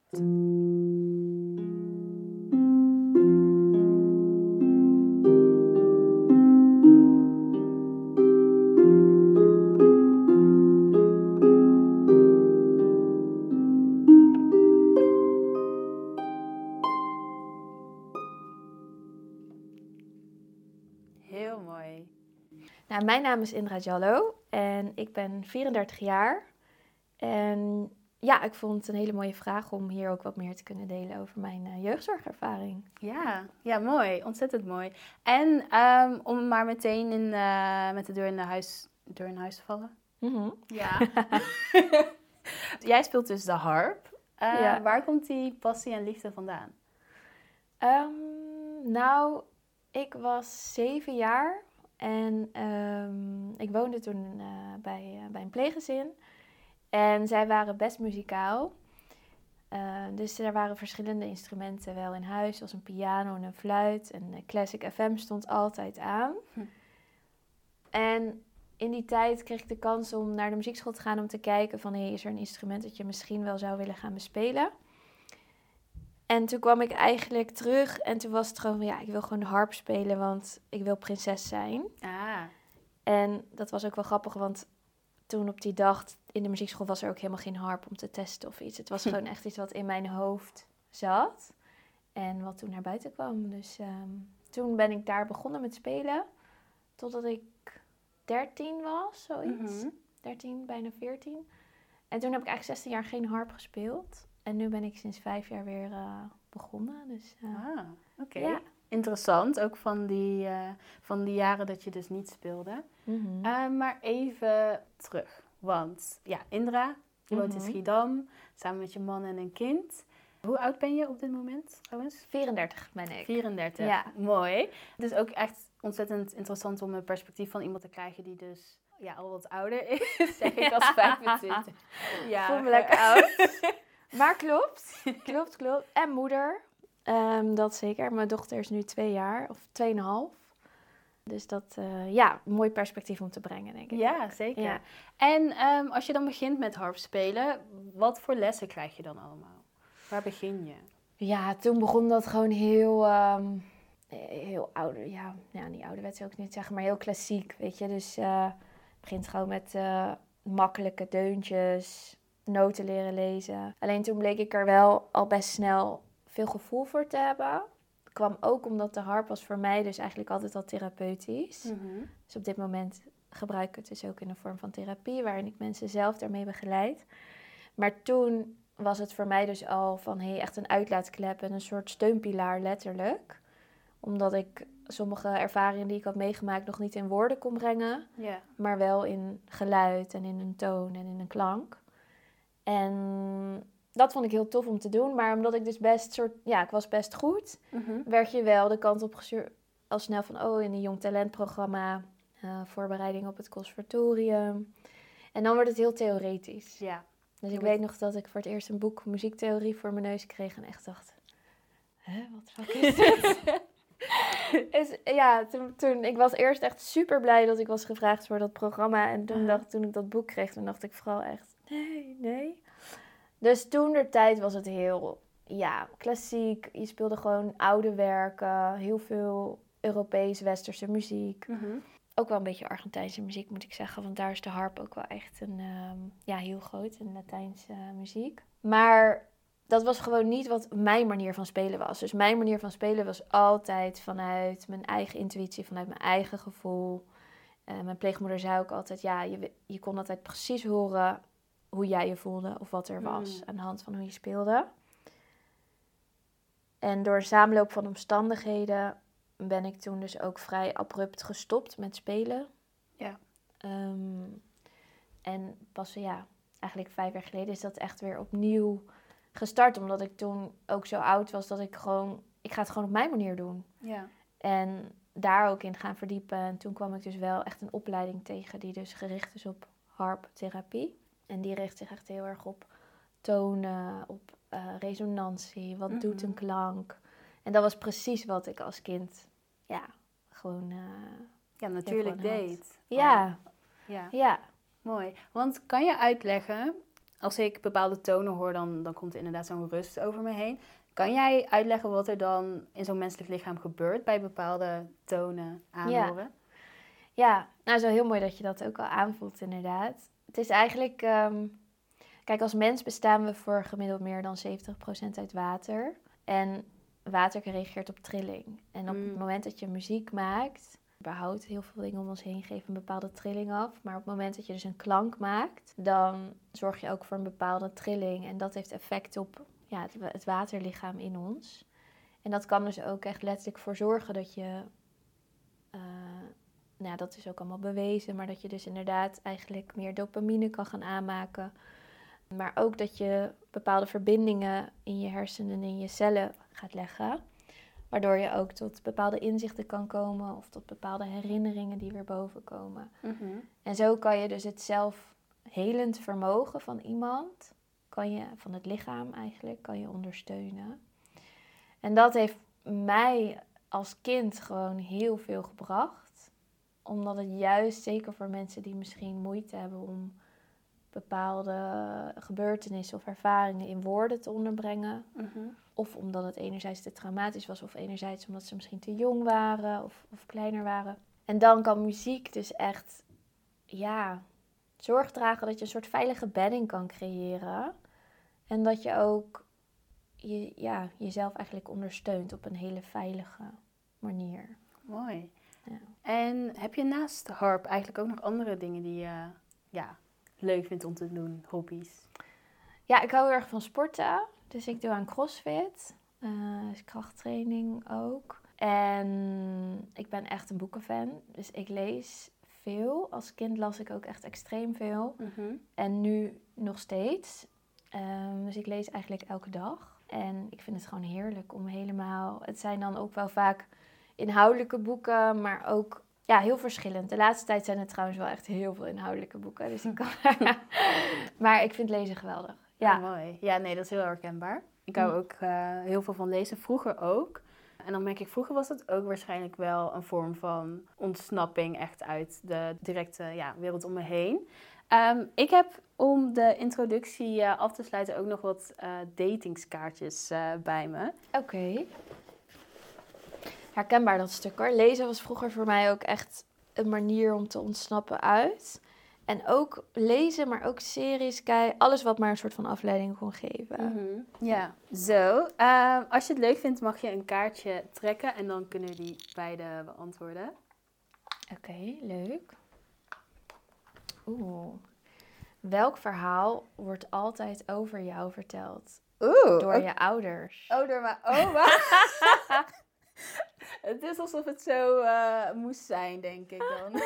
Heel mooi. Nou, mijn naam is Indra Jallo en ik ben 34 jaar. En ja, ik vond het een hele mooie vraag om hier ook wat meer te kunnen delen over mijn jeugdzorgervaring. Ja, mooi. Ontzettend mooi. En om maar meteen met de deur in huis te vallen. Mm-hmm. Ja. Jij speelt dus de harp. Ja. Waar komt die passie en liefde vandaan? Nou, ik was 7 jaar en ik woonde toen bij een pleeggezin. En zij waren best muzikaal. Dus er waren verschillende instrumenten wel in huis, zoals een piano en een fluit. En Classic FM stond altijd aan. En in die tijd kreeg ik de kans om naar de muziekschool te gaan om te kijken van, is er een instrument dat je misschien wel zou willen gaan bespelen? En toen kwam ik eigenlijk terug en toen was het gewoon van, ik wil gewoon de harp spelen, want ik wil prinses zijn. Ah. En dat was ook wel grappig, want toen op die dag in de muziekschool was er ook helemaal geen harp om te testen of iets. Het was gewoon echt iets wat in mijn hoofd zat en wat toen naar buiten kwam. Dus toen ben ik daar begonnen met spelen, totdat ik 13 was, zoiets. Mm-hmm. 13, bijna 14. En toen heb ik eigenlijk 16 jaar geen harp gespeeld. En nu ben ik sinds 5 jaar weer begonnen. Dus, Oké. Ja. Interessant, ook van die jaren dat je dus niet speelde. Mm-hmm. Maar even terug, want Indra, je woont in Schiedam, samen met je man en een kind. Hoe oud ben je op dit moment trouwens? 34 ben ik. 34, Ja. Mooi. Dus ook echt ontzettend interessant om een perspectief van iemand te krijgen die dus al wat ouder is, zeg ik als 25. Ik voel me lekker oud. Maar klopt. Klopt. En moeder. Dat zeker. Mijn dochter is nu 2 jaar, of 2,5. Dus dat, een mooi perspectief om te brengen, denk ik. Ja, zeker. Ja. En als je dan begint met harp spelen, wat voor lessen krijg je dan allemaal? Waar begin je? Ja, toen begon dat gewoon heel ouder. Ja, niet ouderwets ook niet zeggen, maar heel klassiek, weet je. Dus het begint gewoon met makkelijke deuntjes, noten leren lezen. Alleen toen bleek ik er wel al best snel veel gevoel voor te hebben. Dat kwam ook omdat de harp was voor mij dus eigenlijk altijd al therapeutisch. Mm-hmm. Dus op dit moment gebruik ik het dus ook in een vorm van therapie, waarin ik mensen zelf daarmee begeleid. Maar toen was het voor mij dus al van echt een uitlaatklep en een soort steunpilaar letterlijk. Omdat ik sommige ervaringen die ik had meegemaakt nog niet in woorden kon brengen. Ja. Maar wel in geluid en in een toon en in een klank. En dat vond ik heel tof om te doen. Maar omdat ik dus ik was best goed, Mm-hmm. werd je wel de kant op gestuurd al snel van, in een jong talentprogramma, voorbereiding op het conservatorium. En dan wordt het heel theoretisch. Ja. Dus ik weet nog dat ik voor het eerst een boek muziektheorie voor mijn neus kreeg en echt dacht, wat fuck is dit? Toen, ik was eerst echt super blij dat ik was gevraagd voor dat programma. En toen ik dat boek kreeg, toen dacht ik vooral echt, nee. Dus toen der tijd was het heel, klassiek. Je speelde gewoon oude werken, heel veel Europees-westerse muziek. Mm-hmm. Ook wel een beetje Argentijnse muziek, moet ik zeggen. Want daar is de harp ook wel echt heel groot in Latijnse muziek. Maar dat was gewoon niet wat mijn manier van spelen was. Dus mijn manier van spelen was altijd vanuit mijn eigen intuïtie, vanuit mijn eigen gevoel. Mijn pleegmoeder zei ook altijd, je kon altijd precies horen hoe jij je voelde of wat er was aan de hand van hoe je speelde. En door een samenloop van omstandigheden ben ik toen dus ook vrij abrupt gestopt met spelen. Ja. En pas, eigenlijk 5 jaar geleden is dat echt weer opnieuw gestart. Omdat ik toen ook zo oud was dat ik ga het gewoon op mijn manier doen. Ja. En daar ook in gaan verdiepen. En toen kwam ik dus wel echt een opleiding tegen die dus gericht is op harptherapie. En die richt zich echt heel erg op tonen, op resonantie. Wat doet een klank? En dat was precies wat ik als kind, gewoon... natuurlijk deed. Ja. Ja. Ja. Mooi. Want kan je uitleggen als ik bepaalde tonen hoor, dan komt er inderdaad zo'n rust over me heen. Kan jij uitleggen wat er dan in zo'n menselijk lichaam gebeurt bij bepaalde tonen aanhoren? Ja, nou, zo heel mooi dat je dat ook al aanvoelt inderdaad. Het is eigenlijk, kijk, als mens bestaan we voor gemiddeld meer dan 70% uit water. En water reageert op trilling. En op het moment dat je muziek maakt, überhaupt heel veel dingen om ons heen geven een bepaalde trilling af. Maar op het moment dat je dus een klank maakt, dan zorg je ook voor een bepaalde trilling. En dat heeft effect op het waterlichaam in ons. En dat kan dus ook echt letterlijk voor zorgen dat je, dat is ook allemaal bewezen, maar dat je dus inderdaad eigenlijk meer dopamine kan gaan aanmaken. Maar ook dat je bepaalde verbindingen in je hersenen en in je cellen gaat leggen. Waardoor je ook tot bepaalde inzichten kan komen of tot bepaalde herinneringen die weer boven komen. Mm-hmm. En zo kan je dus het zelfhelend vermogen van iemand, van het lichaam eigenlijk, kan je ondersteunen. En dat heeft mij als kind gewoon heel veel gebracht. Omdat het juist, zeker voor mensen die misschien moeite hebben om bepaalde gebeurtenissen of ervaringen in woorden te onderbrengen. Mm-hmm. Of omdat het enerzijds te traumatisch was, of enerzijds omdat ze misschien te jong waren of kleiner waren. En dan kan muziek dus echt, zorg dragen dat je een soort veilige bedding kan creëren. En dat je ook jezelf eigenlijk ondersteunt op een hele veilige manier. Mooi. Ja. En heb je naast harp eigenlijk ook nog andere dingen die je leuk vindt om te doen, hobby's? Ja, ik hou heel erg van sporten. Dus ik doe aan CrossFit. Dus krachttraining ook. En ik ben echt een boekenfan. Dus ik lees veel. Als kind las ik ook echt extreem veel. Mm-hmm. En nu nog steeds. Dus ik lees eigenlijk elke dag. En ik vind het gewoon heerlijk om helemaal... Het zijn dan ook wel vaak inhoudelijke boeken, maar ook heel verschillend. De laatste tijd zijn er trouwens wel echt heel veel inhoudelijke boeken. Dus ik kan... Maar ik vind lezen geweldig. Ja. Oh, mooi. Ja, nee, dat is heel herkenbaar. Ik hou ook heel veel van lezen, vroeger ook. En dan merk ik, vroeger was het ook waarschijnlijk wel een vorm van ontsnapping echt uit de directe wereld om me heen. Ik heb om de introductie af te sluiten ook nog wat datingskaartjes bij me. Oké. Herkenbaar dat stuk hoor. Lezen was vroeger voor mij ook echt een manier om te ontsnappen uit. En ook lezen, maar ook series kijken. Alles wat maar een soort van afleiding kon geven. Mm-hmm. Ja, zo. Als je het leuk vindt mag je een kaartje trekken en dan kunnen we die beide beantwoorden. Oké, leuk. Welk verhaal wordt altijd over jou verteld? Door je ouders? Door mijn oma? Het is alsof het zo moest zijn, denk ik dan.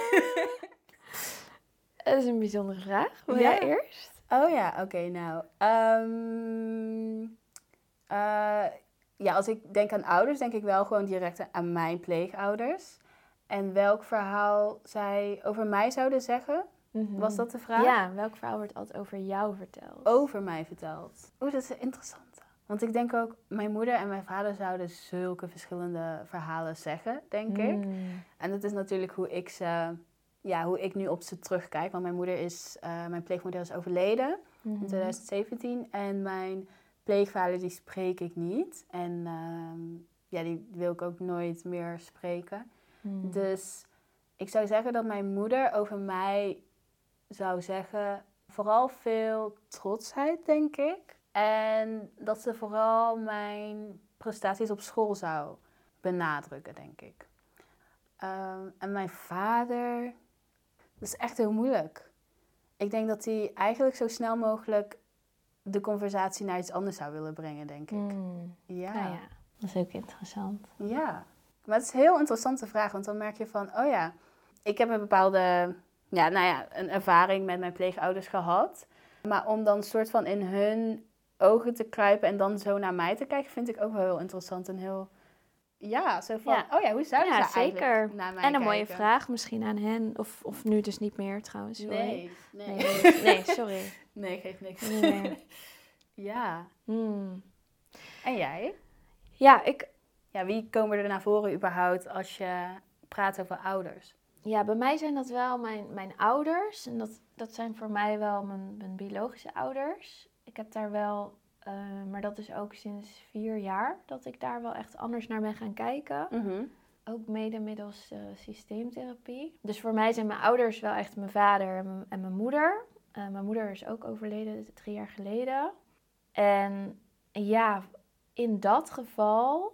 Dat is een bijzondere vraag. Wil jij eerst? Oh ja, oké, nou. Als ik denk aan ouders, denk ik wel gewoon direct aan mijn pleegouders. En welk verhaal zij over mij zouden zeggen? Mm-hmm. Was dat de vraag? Ja, welk verhaal wordt altijd over jou verteld? Over mij verteld. Dat is interessant. Want ik denk ook, mijn moeder en mijn vader zouden zulke verschillende verhalen zeggen, denk ik. En dat is natuurlijk hoe ik nu op ze terugkijk. Want mijn pleegmoeder is overleden in 2017. En mijn pleegvader, die spreek ik niet. En die wil ik ook nooit meer spreken. Dus ik zou zeggen dat mijn moeder over mij zou zeggen, vooral veel trotsheid, denk ik. En dat ze vooral mijn prestaties op school zou benadrukken, denk ik. En mijn vader, dat is echt heel moeilijk. Ik denk dat hij eigenlijk zo snel mogelijk de conversatie naar iets anders zou willen brengen, denk ik. Ja. Nou ja, dat is ook interessant. Ja, maar het is een heel interessante vraag, want dan merk je van, ik heb een bepaalde, een ervaring met mijn pleegouders gehad. Maar om dan soort van in hun ogen te kruipen en dan zo naar mij te kijken, vind ik ook wel heel interessant en heel... Ja, zo van, hoe zouden ze eigenlijk naar mij kijken? En een mooie vraag misschien aan hen, of nu dus niet meer trouwens. Sorry. Nee, sorry. Nee, geeft niks. Nee. Ja. En jij? Ja, wie komen er naar voren überhaupt als je praat over ouders? Ja, bij mij zijn dat wel mijn ouders. En dat zijn voor mij wel mijn biologische ouders. Ik heb daar wel, maar dat is ook sinds 4 jaar, dat ik daar wel echt anders naar ben gaan kijken. Mhm. Ook mede middels systeemtherapie. Dus voor mij zijn mijn ouders wel echt mijn vader en mijn moeder. Mijn moeder is ook overleden 3 jaar geleden. En ja, in dat geval,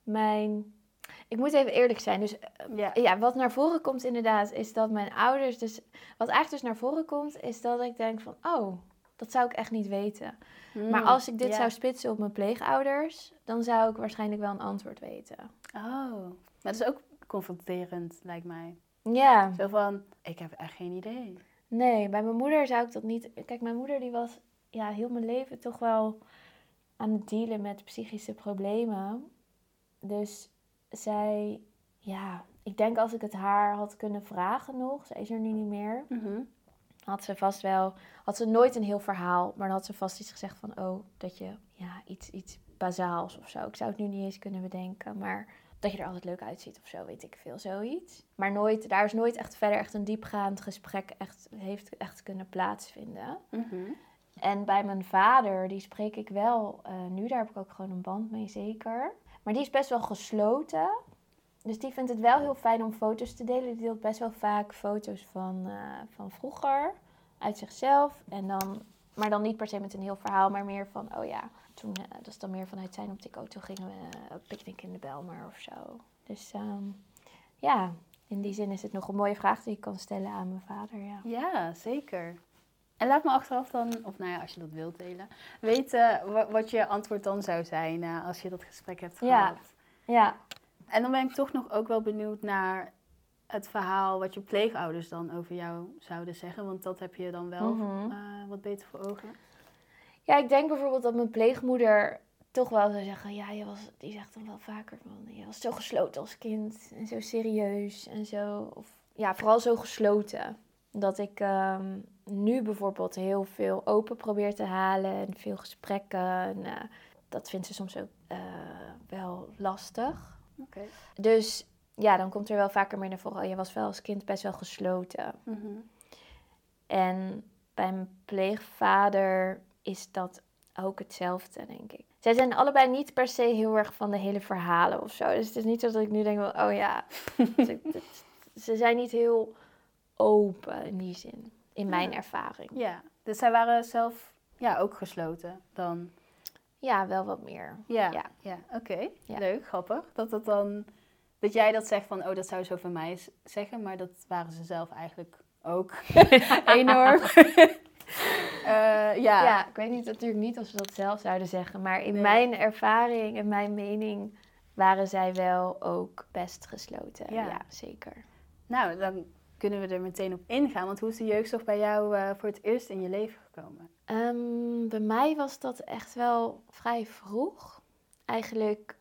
ik moet even eerlijk zijn. Dus ja, wat naar voren komt inderdaad, is dat mijn ouders dus... Wat eigenlijk dus naar voren komt, is dat ik denk van... Oh, dat zou ik echt niet weten. Maar als ik dit zou spitsen op mijn pleegouders, dan zou ik waarschijnlijk wel een antwoord weten. Oh, maar dat is ook confronterend, lijkt mij. Ja. Zo van, ik heb echt geen idee. Nee, bij mijn moeder zou ik dat niet... Kijk, mijn moeder die was heel mijn leven toch wel aan het dealen met psychische problemen. Dus zij... Ja, ik denk als ik het haar had kunnen vragen nog, zij is er nu niet meer, had ze vast wel... Had ze nooit een heel verhaal, maar dan had ze vast iets gezegd van... Oh, dat je iets bazaals of zo. Ik zou het nu niet eens kunnen bedenken, maar... Dat je er altijd leuk uitziet of zo, weet ik veel, zoiets. Maar daar is nooit echt een diepgaand gesprek heeft kunnen plaatsvinden. Mm-hmm. En bij mijn vader, die spreek ik wel nu, daar heb ik ook gewoon een band mee, zeker. Maar die is best wel gesloten. Dus die vindt het wel heel fijn om foto's te delen. Die deelt best wel vaak foto's van vroeger, uit zichzelf. Maar dan niet per se met een heel verhaal, maar meer van, oh ja... Toen, dat is dan meer vanuit zijn optiek. Toen gingen we picknicken in de Bijlmer of zo. Dus in die zin is het nog een mooie vraag die ik kan stellen aan mijn vader. Ja, zeker. En laat me achteraf dan, of als je dat wilt delen, weten wat je antwoord dan zou zijn als je dat gesprek hebt gehad. Ja. En dan ben ik toch nog ook wel benieuwd naar het verhaal wat je pleegouders dan over jou zouden zeggen. Want dat heb je dan wel wat beter voor ogen. Ja, ik denk bijvoorbeeld dat mijn pleegmoeder toch wel zou zeggen... Ja, die zegt dan wel vaker van... Je was zo gesloten als kind en zo serieus en zo. Of, ja, vooral zo gesloten. Dat ik nu bijvoorbeeld heel veel open probeer te halen en veel gesprekken. En, dat vindt ze soms ook wel lastig. Okay. Dus ja, dan komt er wel vaker meer naar voren... Je was wel als kind best wel gesloten. Mm-hmm. En bij mijn pleegvader... is dat ook hetzelfde, denk ik. Zij zijn allebei niet per se heel erg van de hele verhalen of zo. Dus het is niet zo dat ik nu denk van, oh ja... ze zijn niet heel open in die zin, in mijn ervaring. Ja, dus zij waren zelf ook gesloten dan? Ja, wel wat meer. Ja. Oké. Ja. Leuk, grappig. Dat jij dat zegt van, oh, dat zou zo van mij zeggen. Maar dat waren ze zelf eigenlijk ook enorm. Ja, ik weet natuurlijk niet of ze dat zelf zouden zeggen. Maar in mijn ervaring en mijn mening waren zij wel ook best gesloten. Ja, zeker. Nou, dan kunnen we er meteen op ingaan. Want hoe is de jeugdzorg bij jou voor het eerst in je leven gekomen? Bij mij was dat echt wel vrij vroeg. Eigenlijk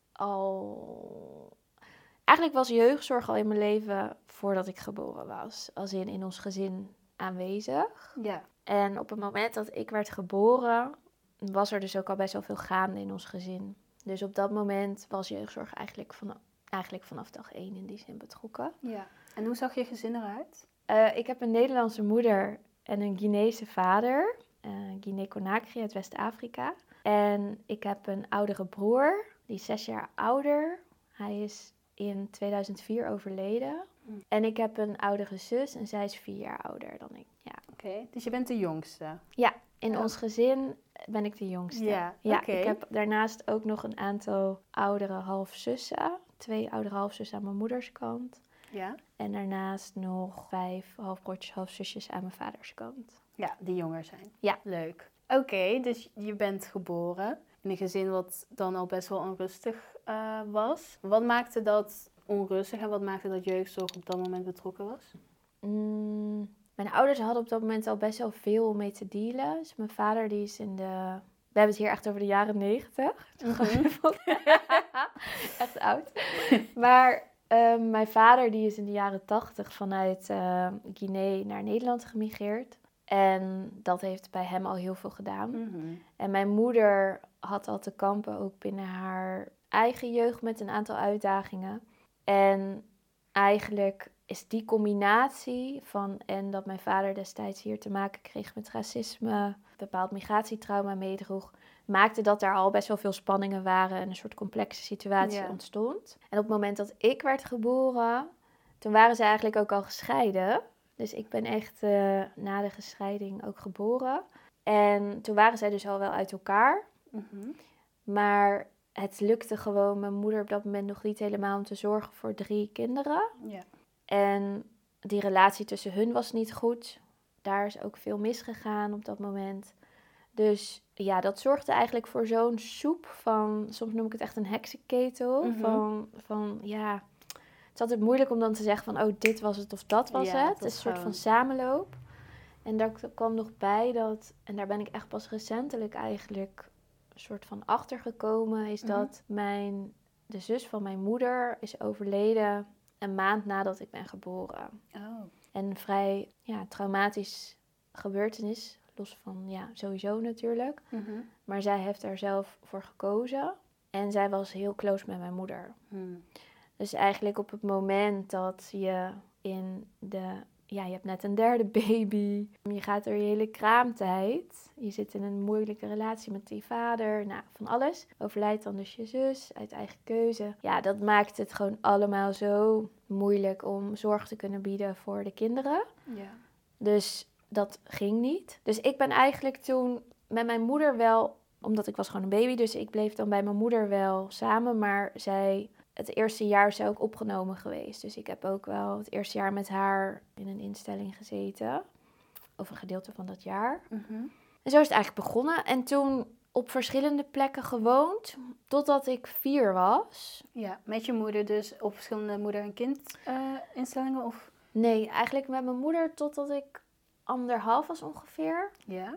was jeugdzorg al in mijn leven voordat ik geboren was. Als in ons gezin aanwezig. Ja. En op het moment dat ik werd geboren, was er dus ook al best wel veel gaande in ons gezin. Dus op dat moment was jeugdzorg eigenlijk vanaf dag 1 in die zin betrokken. Ja. En hoe zag je gezin eruit? Ik heb een Nederlandse moeder en een Guinese vader. Guinea-Conakry uit West-Afrika. En ik heb een oudere broer, die is 6 jaar ouder. Hij is in 2004 overleden. En ik heb een oudere zus en zij is 4 jaar ouder dan ik. Ja. Oké, dus je bent de jongste? Ja, in ons gezin ben ik de jongste. Ja, okay. Ik heb daarnaast ook nog een aantal oudere halfzussen. 2 oudere halfzussen aan mijn moeders kant. Ja. En daarnaast nog 5 halfbroertjes, halfzusjes aan mijn vaders kant. Ja, die jonger zijn. Ja. Leuk. Oké, dus je bent geboren in een gezin wat dan al best wel onrustig was. Wat maakte dat onrustig en wat maakte dat jeugdzorg op dat moment betrokken was? Mijn ouders hadden op dat moment al best wel veel om mee te dealen. Dus mijn vader die is we hebben het hier echt over de jaren 90. Echt oud. Maar mijn vader die is in de jaren 80 vanuit Guinea naar Nederland gemigreerd. En dat heeft bij hem al heel veel gedaan. Mm-hmm. En mijn moeder had al te kampen ook binnen haar eigen jeugd met een aantal uitdagingen. En eigenlijk is die combinatie van... En dat mijn vader destijds hier te maken kreeg met racisme... bepaald migratietrauma meedroeg... maakte dat daar al best wel veel spanningen waren... en een soort complexe situatie ontstond. En op het moment dat ik werd geboren... toen waren ze eigenlijk ook al gescheiden. Dus ik ben echt na de gescheiding ook geboren. En toen waren zij dus al wel uit elkaar. Mhm. Maar het lukte gewoon mijn moeder op dat moment nog niet helemaal... om te zorgen voor 3 kinderen. Ja. En die relatie tussen hun was niet goed. Daar is ook veel misgegaan op dat moment. Dus ja, dat zorgde eigenlijk voor zo'n soep van... Soms noem ik het echt een heksenketel. Mhm. Van ja... Het is altijd moeilijk om dan te zeggen van... oh, dit was het of dat was het. Het is een soort van samenloop. En daar kwam nog bij dat... en daar ben ik echt pas recentelijk eigenlijk... een soort van achtergekomen... is dat de zus van mijn moeder is overleden... een maand nadat ik ben geboren. Oh. En een vrij traumatisch gebeurtenis. Los van, sowieso natuurlijk. Mhm. Maar zij heeft er zelf voor gekozen. En zij was heel close met mijn moeder. Dus eigenlijk op het moment dat je je hebt net een 3e baby. Je gaat door je hele kraamtijd. Je zit in een moeilijke relatie met die vader. Nou, van alles. Overlijdt dan dus je zus uit eigen keuze. Ja, dat maakt het gewoon allemaal zo moeilijk om zorg te kunnen bieden voor de kinderen. Ja. Dus dat ging niet. Dus ik ben eigenlijk toen met mijn moeder wel... Omdat ik was gewoon een baby, dus ik bleef dan bij mijn moeder wel samen. Maar het eerste jaar is zij ook opgenomen geweest. Dus ik heb ook wel het eerste jaar met haar in een instelling gezeten. Of een gedeelte van dat jaar. Mhm. En zo is het eigenlijk begonnen. En toen op verschillende plekken gewoond. Totdat ik 4 was. Ja, met je moeder dus op verschillende moeder- en kindinstellingen? Of? Nee, eigenlijk met mijn moeder totdat ik 1,5 was ongeveer. Ja.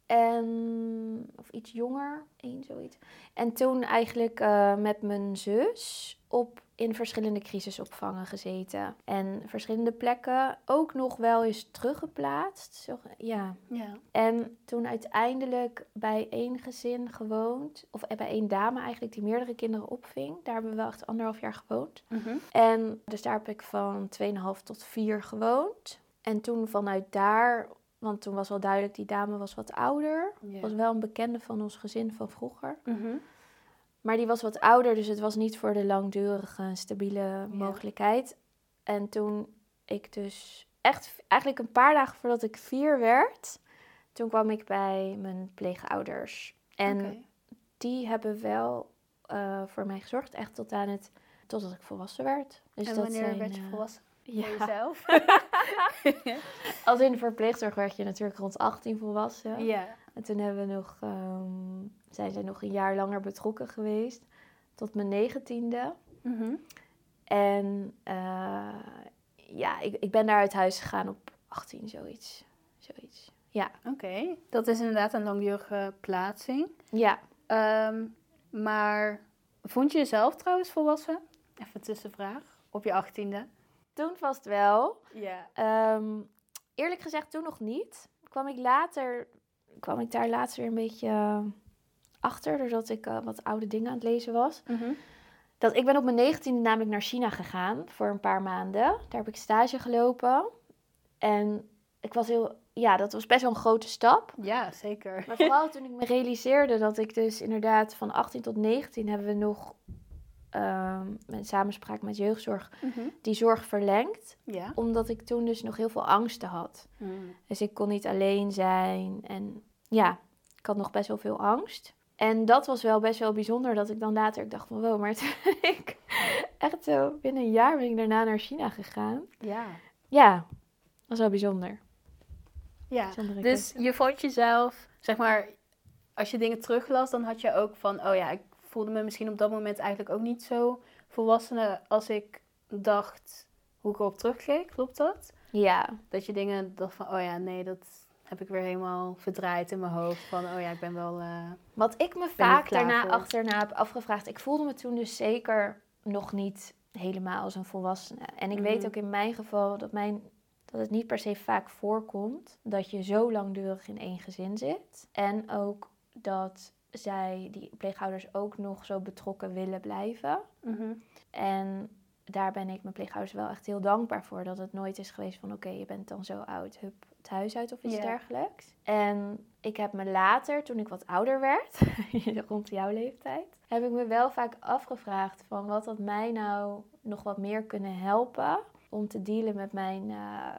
Of iets jonger, 1 zoiets. En toen eigenlijk met mijn zus in verschillende crisisopvangen gezeten. En verschillende plekken ook nog wel eens teruggeplaatst. Zo, ja. En toen uiteindelijk bij 1 gezin gewoond. Of bij 1 dame eigenlijk die meerdere kinderen opving. Daar hebben we wel echt 1,5 jaar gewoond. Mhm. En dus daar heb ik van 2,5 tot 4 gewoond. En toen vanuit daar... Want toen was wel duidelijk, die dame was wat ouder. Ja. Was wel een bekende van ons gezin van vroeger. Mhm. Maar die was wat ouder, dus het was niet voor de langdurige, stabiele mogelijkheid. En toen ik dus echt, eigenlijk een paar dagen voordat ik 4 werd... Toen kwam ik bij mijn pleegouders. En die hebben wel voor mij gezorgd, echt totdat ik volwassen werd. Dus en wanneer werd je volwassen? Ja. Voor jezelf? Als in de verpleegzorg werd je natuurlijk rond 18 volwassen. Ja. En toen hebben we zijn ze nog een jaar langer betrokken geweest. Tot mijn 19e. Mhm. En ik ben daar uit huis gegaan op 18, zoiets. Ja. Oké. Dat is inderdaad een langdurige plaatsing. Ja. Maar vond je jezelf trouwens volwassen? Even een tussenvraag. Op je 18e? Toen vast wel. Ja. Eerlijk gezegd toen nog niet. Kwam ik daar laatst weer een beetje achter, doordat ik wat oude dingen aan het lezen was. Mhm. Dat ik ben op mijn 19e namelijk naar China gegaan voor een paar maanden. Daar heb ik stage gelopen. En dat was best wel een grote stap. Ja, zeker. Maar vooral toen ik me realiseerde dat ik dus inderdaad van 18 tot 19 hebben we nog met samenspraak met jeugdzorg die zorg verlengd. Ja. Omdat ik toen dus nog heel veel angsten had. Mm. Dus ik kon niet alleen zijn. En ja, ik had nog best wel veel angst. En dat was wel best wel bijzonder dat ik dan later dacht van wow, maar ik echt zo binnen een jaar ben ik daarna naar China gegaan. Ja. Ja, dat was wel bijzonder. Ja, Bijzondere dus keuze. je vond jezelf, zeg maar, als je dingen teruglas, dan had je ook van, oh ja, ik voelde me misschien op dat moment eigenlijk ook niet zo volwassen als ik dacht hoe ik erop terugkeek. Klopt dat? Ja. Dat je dingen dacht van, oh ja, nee, dat heb ik weer helemaal verdraaid in mijn hoofd. Van, oh ja, ik ben wel... Wat ik me vaak daarna achterna heb afgevraagd, ik voelde me toen dus zeker nog niet helemaal als een volwassene. En ik weet ook in mijn geval dat het niet per se vaak voorkomt dat je zo langdurig in 1 gezin zit. En ook dat die pleegouders ook nog zo betrokken willen blijven. Mhm. En daar ben ik mijn pleegouders wel echt heel dankbaar voor. Dat het nooit is geweest van oké, je bent dan zo oud, hup, het huis uit of iets dergelijks. En ik heb me later, toen ik wat ouder werd, rond jouw leeftijd, heb ik me wel vaak afgevraagd van wat had mij nou nog wat meer kunnen helpen om te dealen met mijn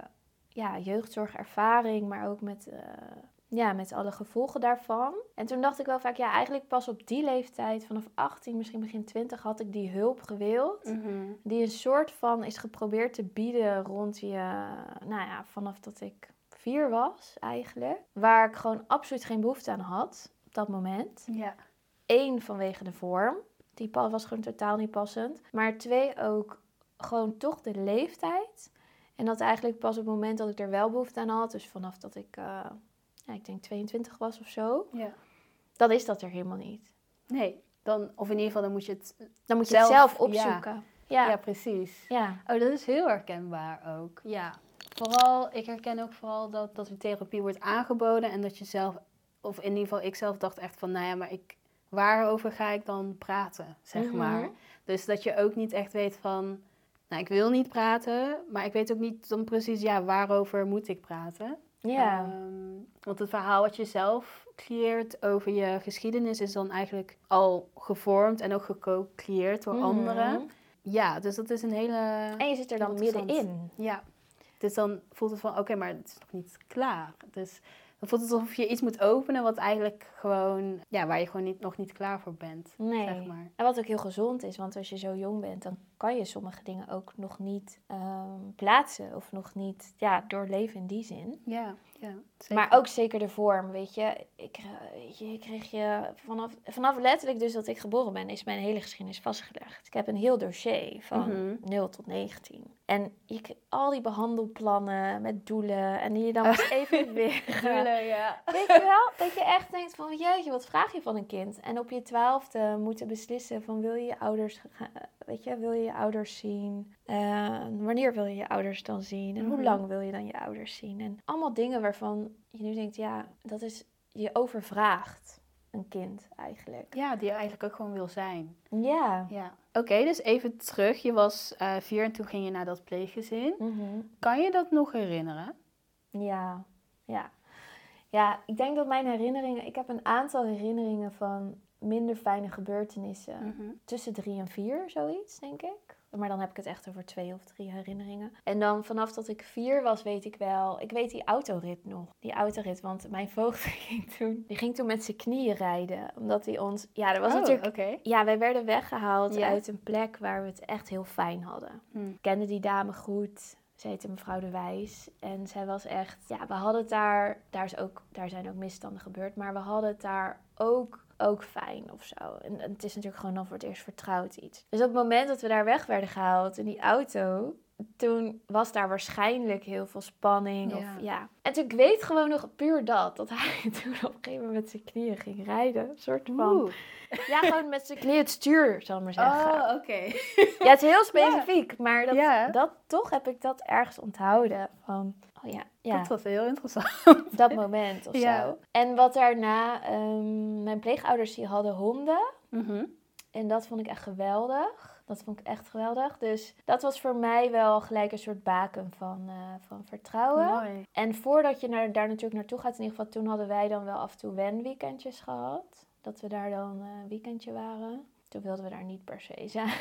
jeugdzorgervaring, maar ook met alle gevolgen daarvan. En toen dacht ik wel vaak, eigenlijk pas op die leeftijd, vanaf 18, misschien begin 20, had ik die hulp gewild. Mm-hmm. Die een soort van is geprobeerd te bieden rond vanaf dat ik 4 was eigenlijk. Waar ik gewoon absoluut geen behoefte aan had op dat moment. Ja. 1, vanwege de vorm. Die was gewoon totaal niet passend. Maar 2, ook gewoon toch de leeftijd. En dat eigenlijk pas op het moment dat ik er wel behoefte aan had. Dus vanaf dat ik, ik denk 22 was of zo. Ja. Dan is dat er helemaal niet. Nee, of in ieder geval dan moet je het zelf opzoeken. Ja, precies. Ja. Oh, dat is heel herkenbaar ook. Ja. Vooral, ik herken ook vooral dat de therapie wordt aangeboden en dat je zelf, of in ieder geval ik zelf dacht echt van, maar waarover ga ik dan praten, zeg maar. Dus dat je ook niet echt weet van, ik wil niet praten, maar ik weet ook niet dan precies, waarover moet ik praten. Ja. Want het verhaal wat je zelf creëert over je geschiedenis is dan eigenlijk al gevormd en ook gecreëerd door anderen. Ja, dus dat is een hele... En je zit er dan middenin. Ja, dus dan voelt het van, oké, maar het is nog niet klaar. Dus dan voelt het alsof je iets moet openen wat eigenlijk gewoon, waar je gewoon nog niet klaar voor bent. Nee, zeg maar. En wat ook heel gezond is, want als je zo jong bent, dan kan je sommige dingen ook nog niet plaatsen of nog niet doorleven in die zin. Ja, zeker. Maar ook zeker de vorm, weet je. Ik kreeg vanaf letterlijk dus dat ik geboren ben, is mijn hele geschiedenis vastgelegd. Ik heb een heel dossier van 0 tot 19. En al die behandelplannen met doelen en die je dan moest evalueren. Doelen, ja. Weet je wel, dat je echt denkt van, jeetje, wat vraag je van een kind? En op je 12e moeten beslissen van, wil je je ouders zien? Wanneer wil je je ouders dan zien? En hoe lang wil je dan je ouders zien? En allemaal dingen waarvan je nu denkt, dat is, je overvraagt een kind eigenlijk. Ja, die je eigenlijk ook gewoon wil zijn. Ja. Oké, dus even terug. Je was 4 en toen ging je naar dat pleeggezin. Kan je dat nog herinneren? Ja. Ja, ik denk dat mijn herinneringen... Ik heb een aantal herinneringen van minder fijne gebeurtenissen. Tussen 3 en 4, zoiets, denk ik. Maar dan heb ik het echt over 2 of 3 herinneringen. En dan vanaf dat ik 4 was, weet ik wel... Ik weet die autorit nog. Die autorit, want mijn voogd ging toen met zijn knieën rijden. Omdat hij ons... Ja, er was natuurlijk... Okay. Ja, wij werden weggehaald uit een plek waar we het echt heel fijn hadden. Ik kende die dame goed... Ze heette mevrouw De Wijs. En zij was echt... Ja, we hadden het daar zijn ook misstanden gebeurd. Maar we hadden het daar ook fijn of zo. En het is natuurlijk gewoon dan voor het eerst vertrouwd iets. Dus op het moment dat we daar weg werden gehaald in die auto... Toen was daar waarschijnlijk heel veel spanning. En toen, ik weet gewoon nog puur dat hij toen op een gegeven moment met zijn knieën ging rijden. Een soort van... Ja, gewoon met zijn knieën het stuur, zal ik maar zeggen. Oh, oké. Ja, het is heel specifiek. Maar dat toch heb ik dat ergens onthouden. Van, Dat was heel interessant. Dat moment of zo. En wat daarna... mijn pleegouders die hadden honden. En dat vond ik echt geweldig. Dus dat was voor mij wel gelijk een soort baken van vertrouwen. Mooi. En voordat je daar natuurlijk naartoe gaat, in ieder geval toen hadden wij dan wel af en toe wenweekendjes gehad. Dat we daar dan een weekendje waren. Toen wilden we daar niet per se zijn.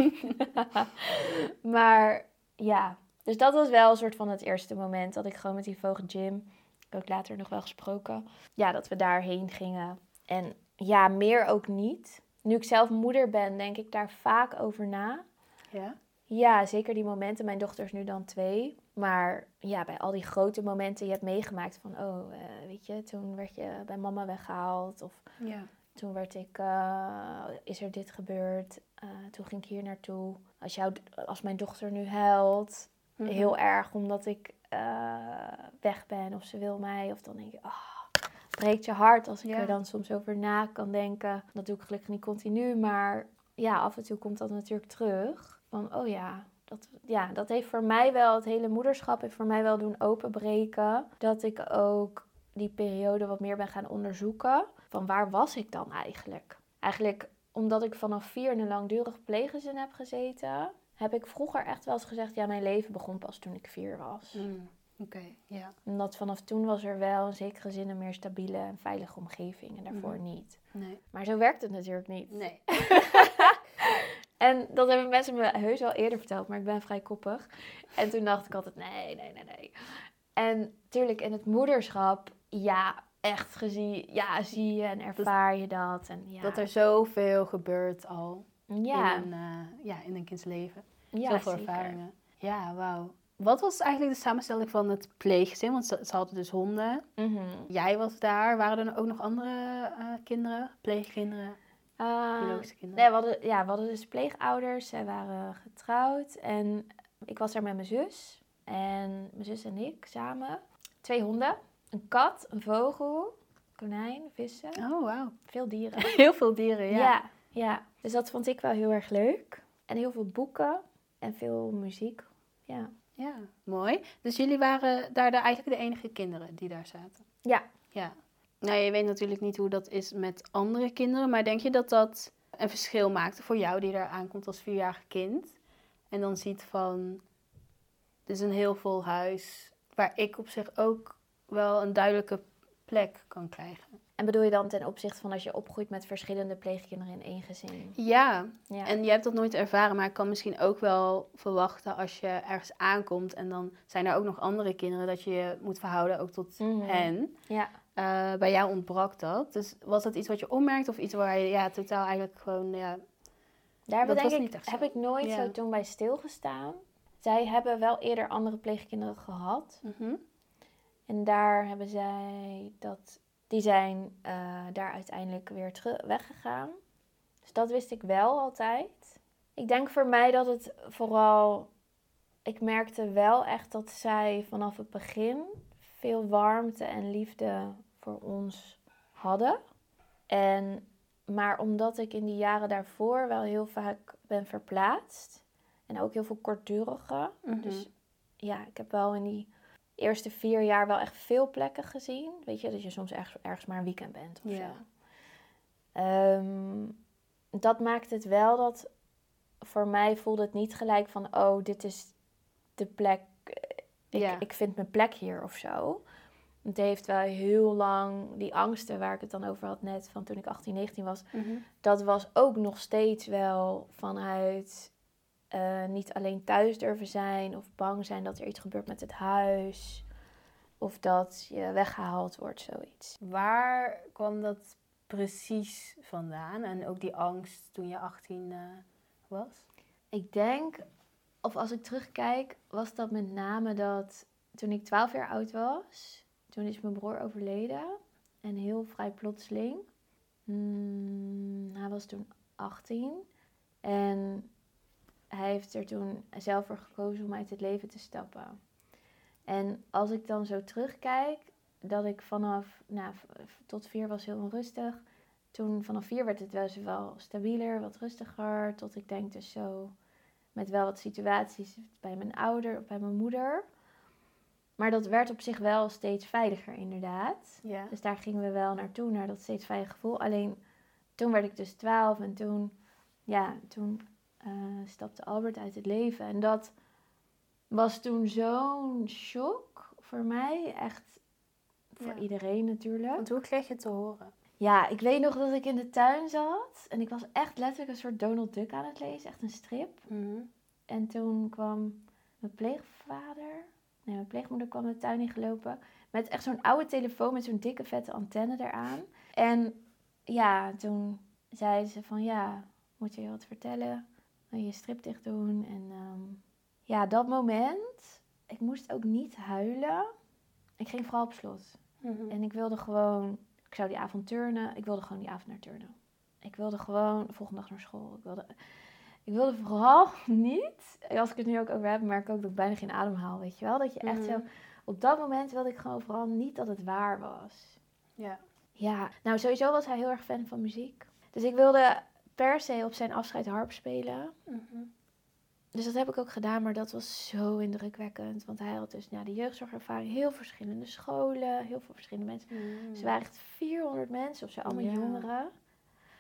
Maar ja, dus dat was wel een soort van het eerste moment dat ik gewoon met die voogd Jim, ook later nog wel gesproken, dat we daarheen gingen. En meer ook niet. Nu ik zelf moeder ben, denk ik daar vaak over na. Ja? Ja, zeker die momenten. Mijn dochter is nu dan 2. Maar bij al die grote momenten je hebt meegemaakt van... weet je, toen werd je bij mama weggehaald. Of toen is er dit gebeurd. Toen ging ik hier naartoe. Als mijn dochter nu huilt, heel erg omdat ik weg ben of ze wil mij. Of dan denk je... breekt je hart als ik er dan soms over na kan denken. Dat doe ik gelukkig niet continu, maar af en toe komt dat natuurlijk terug. Van, dat heeft voor mij wel, het hele moederschap heeft voor mij wel doen openbreken. Dat ik ook die periode wat meer ben gaan onderzoeken. Van waar was ik dan eigenlijk? Eigenlijk omdat ik vanaf 4 in een langdurig pleeggezin heb gezeten. heb ik vroeger echt wel eens gezegd... ja, mijn leven begon pas toen ik 4 was. Oké, ja. Omdat vanaf toen was er wel in zekere zin een meer stabiele en veilige omgeving. En daarvoor niet. Nee. Maar zo werkt het natuurlijk niet. Nee. En dat hebben mensen me heus wel eerder verteld, maar ik ben vrij koppig. En toen dacht ik altijd, nee. En natuurlijk in het moederschap, ja, echt gezien, ja, zie je en ervaar je dat. En, ja. Dat er zoveel gebeurt al ja. in een kinds leven. Ja, zoveel zeker. ervaringen. Ja, wauw. Wat was eigenlijk de samenstelling van het pleeggezin? Want ze hadden dus honden. Jij was daar. Waren er ook nog andere kinderen? Pleegkinderen? Biologische kinderen? Nee, we hadden dus pleegouders. Zij waren getrouwd. En ik was daar met mijn zus. En mijn zus en ik samen. 2 honden. Een kat, een vogel, konijn, vissen. Oh, wauw. Veel dieren. Heel veel dieren, ja. Ja. Dus dat vond ik wel heel erg leuk. En heel veel boeken. En veel muziek. Ja. Ja, mooi. Dus jullie waren daar eigenlijk de enige kinderen die daar zaten? Ja. Ja. Nou, je weet natuurlijk niet hoe dat is met andere kinderen, maar denk je dat dat een verschil maakte voor jou die daar aankomt als 4-jarig kind? En dan ziet van, dit is een heel vol huis, waar ik op zich ook wel een duidelijke plek kan krijgen. En bedoel je dan ten opzichte van als je opgroeit met verschillende pleegkinderen in één gezin? Ja, en je hebt dat nooit ervaren, maar ik kan misschien ook wel verwachten als je ergens aankomt en dan zijn er ook nog andere kinderen, dat je je moet verhouden ook tot hen. Ja. Bij jou ontbrak dat. Dus was dat iets wat je opmerkt of iets waar je totaal eigenlijk gewoon, Daar dat was denk niet echt zo. heb ik nooit zo toen bij stilgestaan. Zij hebben wel eerder andere pleegkinderen gehad. En daar hebben zij die zijn daar uiteindelijk weer weggegaan. Dus dat wist ik wel altijd. Ik denk voor mij dat het vooral... Ik merkte wel echt dat zij vanaf het begin veel warmte en liefde voor ons hadden. Maar omdat ik in die jaren daarvoor wel heel vaak ben verplaatst. En ook heel veel kortdurige. Dus ja, ik heb wel in die eerste 4 jaar wel echt veel plekken gezien. Weet je, dat je soms ergens maar een weekend bent of zo. Dat maakt het wel dat... Voor mij voelde het niet gelijk van... Oh, dit is de plek... Ik vind mijn plek hier of zo. Het heeft wel heel lang... Die angsten waar ik het dan over had net... Van toen ik 18, 19 was... Dat was ook nog steeds wel vanuit... niet alleen thuis durven zijn... Of bang zijn dat er iets gebeurt met het huis... Of dat je weggehaald wordt, zoiets. Waar kwam dat precies vandaan? En ook die angst toen je 18 was? Ik denk, of als ik terugkijk, was dat met name dat toen ik 12 jaar oud was, toen is mijn broer overleden. En heel vrij plotseling. Hij was toen 18. En hij heeft er toen zelf voor gekozen om uit het leven te stappen. En als ik dan zo terugkijk, dat ik tot 4 was heel onrustig. Toen vanaf 4 werd het wel stabieler, wat rustiger. Tot ik denk dus zo met wel wat situaties bij mijn moeder. Maar dat werd op zich wel steeds veiliger inderdaad. Ja. Dus daar gingen we wel naartoe, naar dat steeds veilige gevoel. Alleen toen werd ik dus 12 en toen stapte Albert uit het leven. En dat was toen zo'n shock voor mij. Echt voor iedereen natuurlijk. Want hoe kreeg je het te horen? Ja, ik weet nog dat ik in de tuin zat. En ik was echt letterlijk een soort Donald Duck aan het lezen. Echt een strip. En toen kwam mijn pleegmoeder kwam de tuin ingelopen. Met echt zo'n oude telefoon met zo'n dikke vette antenne eraan. En ja, toen zei ze van moet je wat vertellen? Je strip dicht doen. En dat moment, ik moest ook niet huilen. Ik ging vooral op slot. En ik wilde gewoon... Ik zou die avond turnen. Ik wilde gewoon die avond naar turnen. Ik wilde gewoon de volgende dag naar school. Ik wilde vooral niet... Als ik het nu ook over heb, merk ik ook dat ik bijna geen adem haal. Weet je wel? Dat je echt zo... Op dat moment wilde ik gewoon vooral niet dat het waar was. Ja. Ja, nou sowieso was hij heel erg fan van muziek. Dus ik wilde per se op zijn afscheid harp spelen. Dus dat heb ik ook gedaan, maar dat was zo indrukwekkend. Want hij had dus de jeugdzorgervaring, heel verschillende scholen, heel veel verschillende mensen. Dus er waren echt 400 mensen of zo, allemaal jongeren.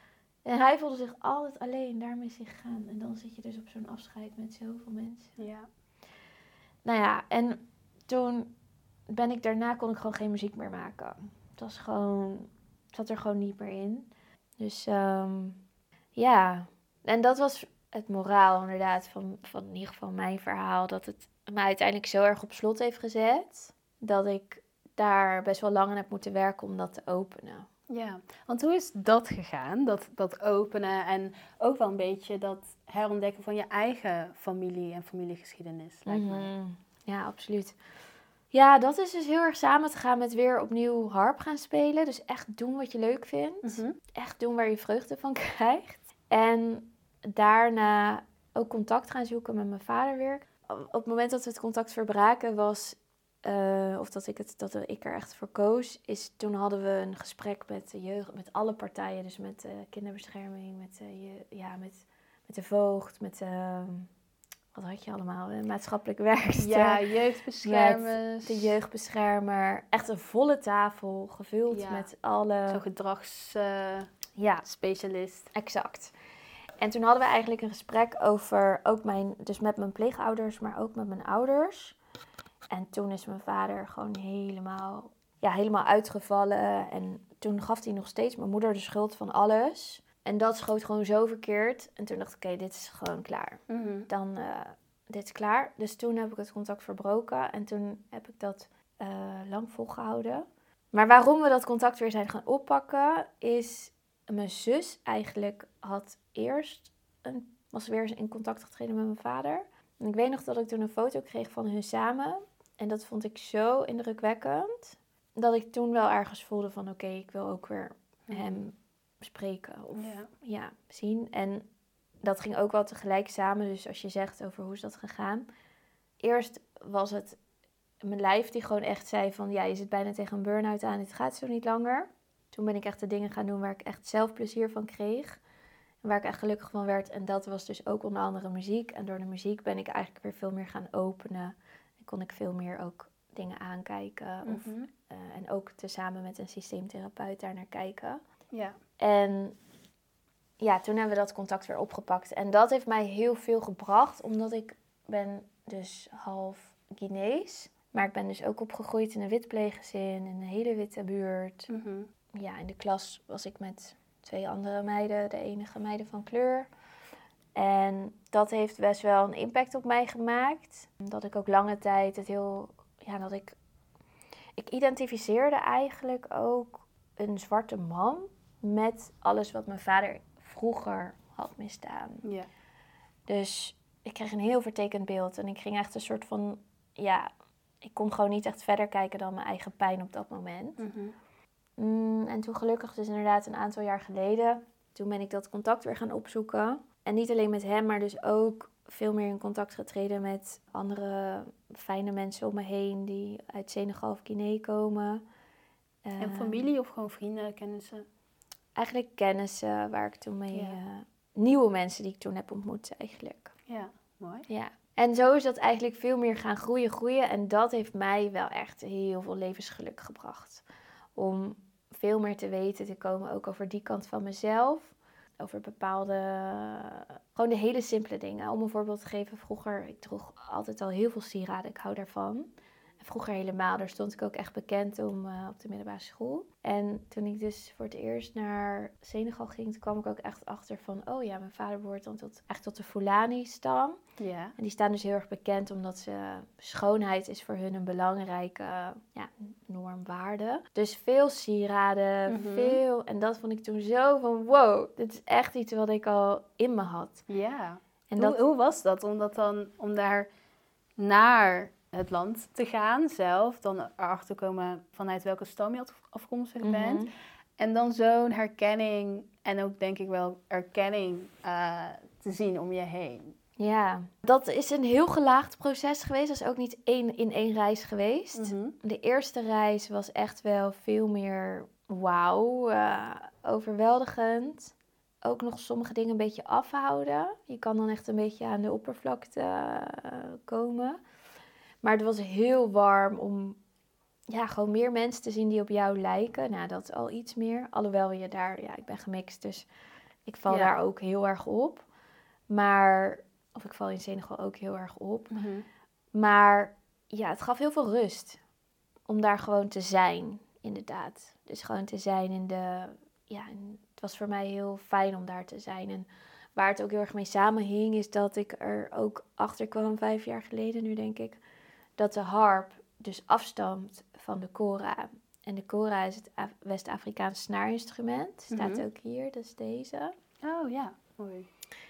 En hij voelde zich altijd alleen, daarom is hij gegaan. En dan zit je dus op zo'n afscheid met zoveel mensen. Ja. Nou ja, en toen daarna kon ik gewoon geen muziek meer maken. Het zat er gewoon niet meer in. Dus ja, en dat was het moraal inderdaad van in ieder geval mijn verhaal. Dat het me uiteindelijk zo erg op slot heeft gezet, dat ik daar best wel lang aan heb moeten werken om dat te openen. Ja, want hoe is dat gegaan? Dat openen en ook wel een beetje dat herontdekken van je eigen familie en familiegeschiedenis, lijkt mij. Ja, absoluut. Ja, dat is dus heel erg samen te gaan met weer opnieuw harp gaan spelen. Dus echt doen wat je leuk vindt. Echt doen waar je vreugde van krijgt. En daarna ook contact gaan zoeken met mijn vader weer. Op het moment dat we het contact verbraken was, of dat ik er echt voor koos, toen hadden we een gesprek met de jeugd, met alle partijen. Dus met de kinderbescherming, met de voogd, met wat had je allemaal? Maatschappelijk werkster. Ja, jeugdbeschermers. Met de jeugdbeschermer. Echt een volle tafel gevuld met alle... Zo'n gedragsspecialist. Exact. En toen hadden we eigenlijk een gesprek over dus met mijn pleegouders, maar ook met mijn ouders. En toen is mijn vader gewoon helemaal uitgevallen. En toen gaf hij nog steeds mijn moeder de schuld van alles. En dat schoot gewoon zo verkeerd. En toen dacht ik, oké, dit is gewoon klaar. Dit is klaar. Dus toen heb ik het contact verbroken. En toen heb ik dat lang volgehouden. Maar waarom we dat contact weer zijn gaan oppakken, is mijn zus eigenlijk was weer in contact getreden met mijn vader. En ik weet nog dat ik toen een foto kreeg van hun samen. En dat vond ik zo indrukwekkend, dat ik toen wel ergens voelde van oké, ik wil ook weer hem spreken of zien. En dat ging ook wel tegelijk samen. Dus als je zegt over hoe is dat gegaan. Eerst was het mijn lijf die gewoon echt zei van ja, je zit bijna tegen een burn-out aan. Dit gaat zo niet langer. Toen ben ik echt de dingen gaan doen waar ik echt zelf plezier van kreeg. En waar ik echt gelukkig van werd. En dat was dus ook onder andere muziek. En door de muziek ben ik eigenlijk weer veel meer gaan openen. En kon ik veel meer ook dingen aankijken. En ook tezamen met een systeemtherapeut daar naar kijken. Ja. En ja, toen hebben we dat contact weer opgepakt. En dat heeft mij heel veel gebracht. Omdat ik ben dus half Guinees. Maar ik ben dus ook opgegroeid in een wit pleeggezin. In een hele witte buurt. Ja, in de klas was ik met 2 andere meiden. De enige meiden van kleur. En dat heeft best wel een impact op mij gemaakt. Dat ik ook lange tijd ik identificeerde eigenlijk ook een zwarte man met alles wat mijn vader vroeger had misdaan. Ja. Dus ik kreeg een heel vertekend beeld. En ik ging echt een soort van, ik kon gewoon niet echt verder kijken dan mijn eigen pijn op dat moment. En toen gelukkig, dus inderdaad een aantal jaar geleden, toen ben ik dat contact weer gaan opzoeken. En niet alleen met hem, maar dus ook veel meer in contact getreden met andere fijne mensen om me heen die uit Senegal of Guinea komen. En familie of gewoon vrienden, kennissen? Eigenlijk kennissen waar ik toen mee... nieuwe mensen die ik toen heb ontmoet eigenlijk. Ja, mooi. Ja. En zo is dat eigenlijk veel meer gaan groeien. En dat heeft mij wel echt heel veel levensgeluk gebracht. Om veel meer te weten te komen ook over die kant van mezelf. Over gewoon de hele simpele dingen. Om een voorbeeld te geven, ik droeg altijd al heel veel sieraden. Ik hou daarvan. En vroeger helemaal, daar stond ik ook echt bekend om op de middelbare school. En toen ik dus voor het eerst naar Senegal ging, toen kwam ik ook echt achter van, oh ja, mijn vader behoort dan tot de Fulani-stam. Ja. En die staan dus heel erg bekend omdat schoonheid is voor hun een belangrijke normwaarde. Dus veel sieraden, veel. En dat vond ik toen zo van, wow, dit is echt iets wat ik al in me had. Ja. En hoe was dat om daar naar het land te gaan zelf, dan erachter komen vanuit welke stam je afkomstig bent. En dan zo'n herkenning en ook denk ik wel erkenning te zien om je heen. Ja, dat is een heel gelaagd proces geweest. Dat is ook niet in één reis geweest. De eerste reis was echt wel veel meer wauw, overweldigend. Ook nog sommige dingen een beetje afhouden. Je kan dan echt een beetje aan de oppervlakte komen. Maar het was heel warm om gewoon meer mensen te zien die op jou lijken. Nou, dat al iets meer. Alhoewel je daar, ik ben gemixt, dus Ik val daar ook heel erg op. Of ik val in Senegal ook heel erg op. Mm-hmm. Maar ja, het gaf heel veel rust. Om daar gewoon te zijn, inderdaad. Dus gewoon te zijn het was voor mij heel fijn om daar te zijn. En waar het ook heel erg mee samenhing, is dat ik er ook achter kwam 5 jaar geleden, nu denk ik, dat de harp dus afstamt van de kora. En de kora is het West-Afrikaans snaarinstrument. Staat ook hier, dat is deze. Oh ja, mooi.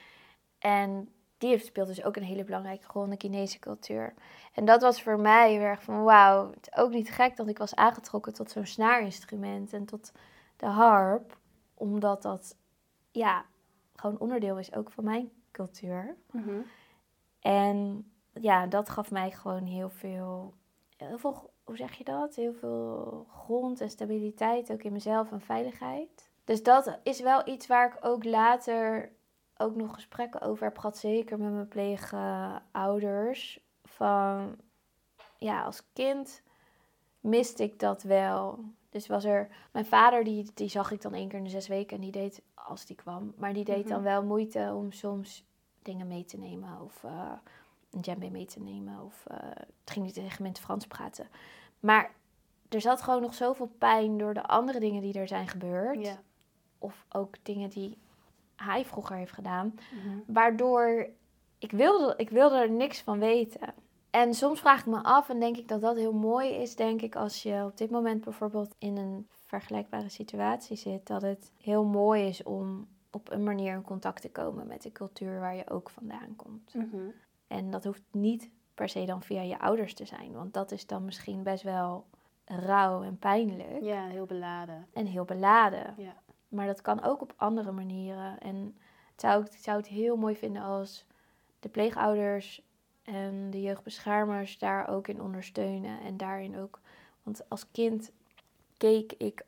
En die speelt dus ook een hele belangrijke rol in de Guinese cultuur. En dat was voor mij heel erg van wauw, het is ook niet gek dat ik was aangetrokken tot zo'n snaarinstrument en tot de harp. Omdat dat, gewoon onderdeel is ook van mijn cultuur. Mm-hmm. En ja, dat gaf mij gewoon heel veel, hoe zeg je dat? Heel veel grond en stabiliteit ook in mezelf en veiligheid. Dus dat is wel iets waar ik ook later ook nog gesprekken over heb gehad, zeker met mijn pleegouders. Van, als kind miste ik dat wel. Dus was er, mijn vader die zag ik dan 1 keer in de 6 weken en die deed, als die kwam, maar die deed dan wel moeite om soms dingen mee te nemen of een djembe mee te nemen of het ging niet tegen me in het Frans praten. Maar er zat gewoon nog zoveel pijn door de andere dingen die er zijn gebeurd. Ja. Of ook dingen die hij vroeger heeft gedaan. Mm-hmm. Waardoor ik wilde er niks van weten. En soms vraag ik me af en denk ik dat dat heel mooi is, denk ik, als je op dit moment bijvoorbeeld in een vergelijkbare situatie zit, dat het heel mooi is om op een manier in contact te komen met de cultuur waar je ook vandaan komt. Mm-hmm. En dat hoeft niet per se dan via je ouders te zijn, want dat is dan misschien best wel rauw en pijnlijk. Ja, heel beladen. En heel beladen. Ja. Maar dat kan ook op andere manieren. En ik zou het heel mooi vinden als de pleegouders en de jeugdbeschermers daar ook in ondersteunen. En daarin ook, want als kind keek ik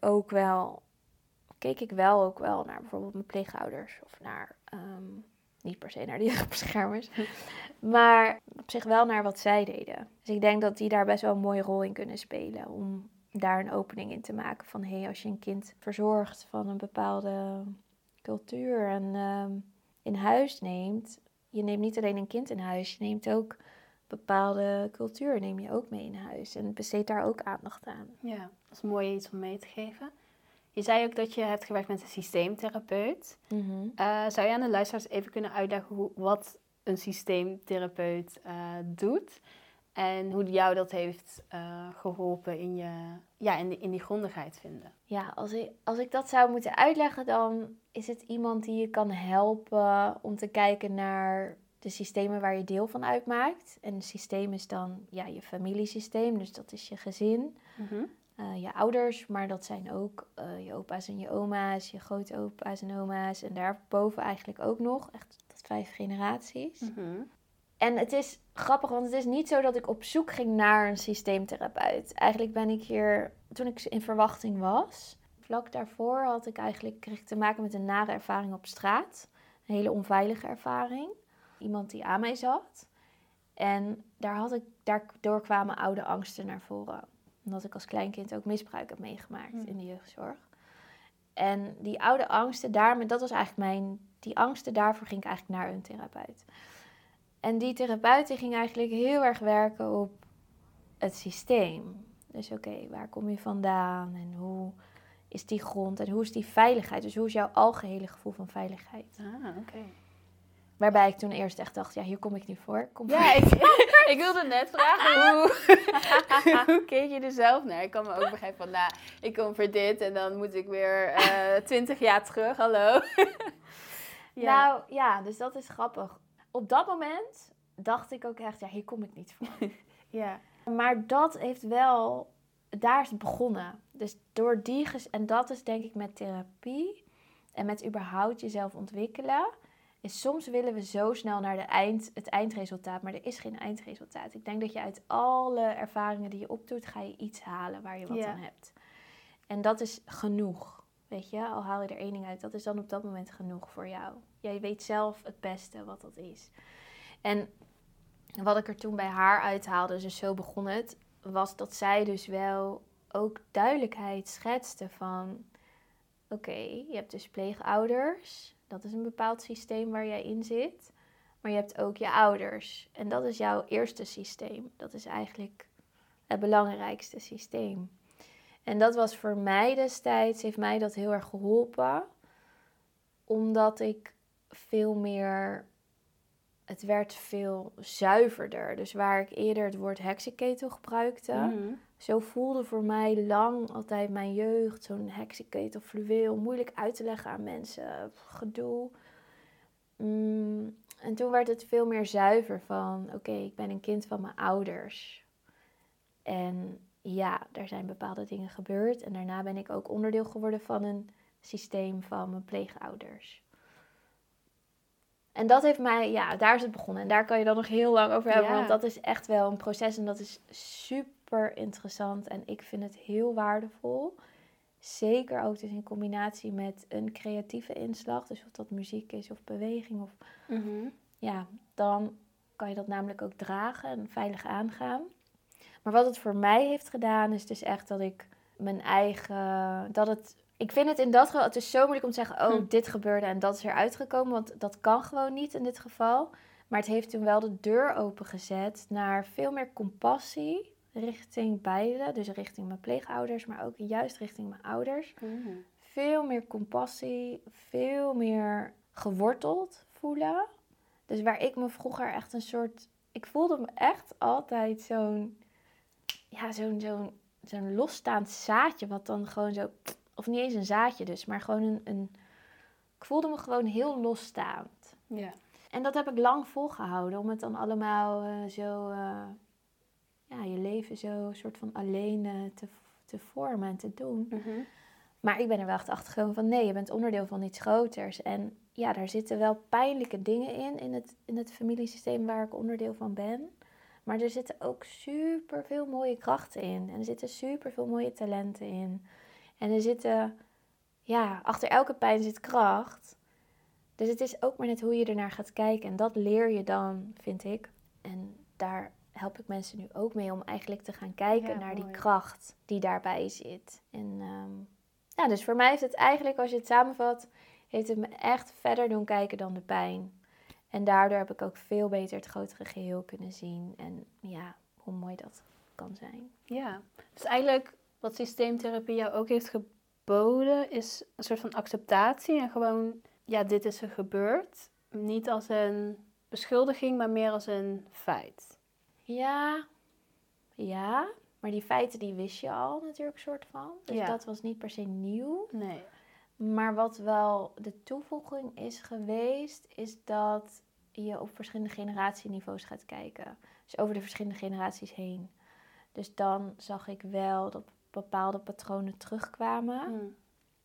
wel ook wel naar bijvoorbeeld mijn pleegouders. Of naar, niet per se naar de jeugdbeschermers. Maar op zich wel naar wat zij deden. Dus ik denk dat die daar best wel een mooie rol in kunnen spelen. Om daar een opening in te maken van, als je een kind verzorgt van een bepaalde cultuur en in huis neemt. Je neemt niet alleen een kind in huis, je neemt ook bepaalde cultuur neem je ook mee in huis. En besteed daar ook aandacht aan. Ja, dat is mooi iets om mee te geven. Je zei ook dat je hebt gewerkt met een systeemtherapeut. Mm-hmm. Zou je aan de luisteraars even kunnen uitleggen wat een systeemtherapeut doet? En hoe jou dat heeft geholpen in die grondigheid vinden? Ja, als ik dat zou moeten uitleggen, dan is het iemand die je kan helpen om te kijken naar de systemen waar je deel van uitmaakt. En het systeem is dan je familiesysteem, dus dat is je gezin, Mm-hmm. Je ouders, maar dat zijn ook je opa's en je oma's, je grootopa's en oma's. En daarboven eigenlijk ook nog, echt tot 5 generaties. Mm-hmm. En het is grappig, want het is niet zo dat ik op zoek ging naar een systeemtherapeut. Eigenlijk ben ik hier, toen ik in verwachting was, vlak daarvoor kreeg ik te maken met een nare ervaring op straat. Een hele onveilige ervaring. Iemand die aan mij zat. En daardoor kwamen oude angsten naar voren. Omdat ik als kleinkind ook misbruik heb meegemaakt in de jeugdzorg. En die oude angsten, die angsten daarvoor ging ik eigenlijk naar een therapeut. En die therapeut die ging eigenlijk heel erg werken op het systeem. Dus waar kom je vandaan en hoe is die grond en hoe is die veiligheid? Dus hoe is jouw algehele gevoel van veiligheid? Ah, oké. Waarbij ik toen eerst echt dacht, hier kom ik niet voor. Ik wilde net vragen, hoe keek je er zelf naar? Ik kan me ook begrijpen van, ik kom voor dit en dan moet ik weer 20 jaar terug, hallo. Nou ja, dus dat is grappig. Op dat moment dacht ik ook echt, hier kom ik niet voor. Ja. Maar dat heeft wel, daar is het begonnen. Dus door en dat is denk ik met therapie en met überhaupt jezelf ontwikkelen. Is soms willen we zo snel naar het eindresultaat, maar er is geen eindresultaat. Ik denk dat je uit alle ervaringen die je opdoet, ga je iets halen waar je wat aan hebt. En dat is genoeg, weet je. Al haal je er 1 ding uit, dat is dan op dat moment genoeg voor jou. Jij weet zelf het beste wat dat is. En wat ik er toen bij haar uithaalde, dus zo begon het, was dat zij dus wel ook duidelijkheid schetste van, je hebt dus pleegouders. Dat is een bepaald systeem waar jij in zit. Maar je hebt ook je ouders. En dat is jouw eerste systeem. Dat is eigenlijk het belangrijkste systeem. En dat was voor mij destijds, heeft mij dat heel erg geholpen. Omdat ik veel meer, het werd veel zuiverder. Dus waar ik eerder het woord heksenketel gebruikte. Zo voelde voor mij lang altijd mijn jeugd, zo'n heksenketel, fluweel, moeilijk uit te leggen aan mensen, gedoe. En toen werd het veel meer zuiver van, oké, ik ben een kind van mijn ouders. En ja, er zijn bepaalde dingen gebeurd. En daarna ben ik ook onderdeel geworden van een systeem van mijn pleegouders. En dat heeft mij, ja, daar is het begonnen. En daar kan je dan nog heel lang over hebben, want dat is echt wel een proces. En dat is super interessant. En ik vind het heel waardevol. Zeker ook dus in combinatie met een creatieve inslag. Dus of dat muziek is of beweging. Of, ja, dan kan je dat namelijk ook dragen en veilig aangaan. Maar wat het voor mij heeft gedaan is dus echt dat ik mijn eigen... Ik vind het in dat geval, het is zo moeilijk om te zeggen, dit gebeurde en dat is eruit gekomen. Want dat kan gewoon niet in dit geval. Maar het heeft toen wel de deur opengezet naar veel meer compassie richting beide. Dus richting mijn pleegouders, maar ook juist richting mijn ouders. Veel meer compassie, veel meer geworteld voelen. Dus waar ik me vroeger echt een soort... Ik voelde me echt altijd zo'n losstaand zaadje, wat dan gewoon zo... Of niet eens een zaadje dus, maar gewoon ik voelde me gewoon heel losstaand. Ja. En dat heb ik lang volgehouden, om het dan allemaal je leven zo soort van alleen te vormen en te doen. Maar ik ben er wel echt achter gekomen van, nee, je bent onderdeel van iets groters. En ja, daar zitten wel pijnlijke dingen in het familiesysteem waar ik onderdeel van ben. Maar er zitten ook super veel mooie krachten in. En er zitten super veel mooie talenten in. En er zitten, achter elke pijn zit kracht. Dus het is ook maar net hoe je ernaar gaat kijken. En dat leer je dan, vind ik. En daar help ik mensen nu ook mee om eigenlijk te gaan kijken naar die kracht die daarbij zit. En dus voor mij heeft het eigenlijk, als je het samenvat, heeft het me echt verder doen kijken dan de pijn. En daardoor heb ik ook veel beter het grotere geheel kunnen zien. En ja, hoe mooi dat kan zijn. Ja, dus eigenlijk wat systeemtherapie jou ook heeft geboden, is een soort van acceptatie. En gewoon, dit is er gebeurd. Niet als een beschuldiging, maar meer als een feit. Ja, maar die feiten die wist je al natuurlijk soort van. Dus dat was niet per se nieuw. Nee. Maar wat wel de toevoeging is geweest, is dat je op verschillende generatieniveaus gaat kijken. Dus over de verschillende generaties heen. Dus dan zag ik wel dat bepaalde patronen terugkwamen.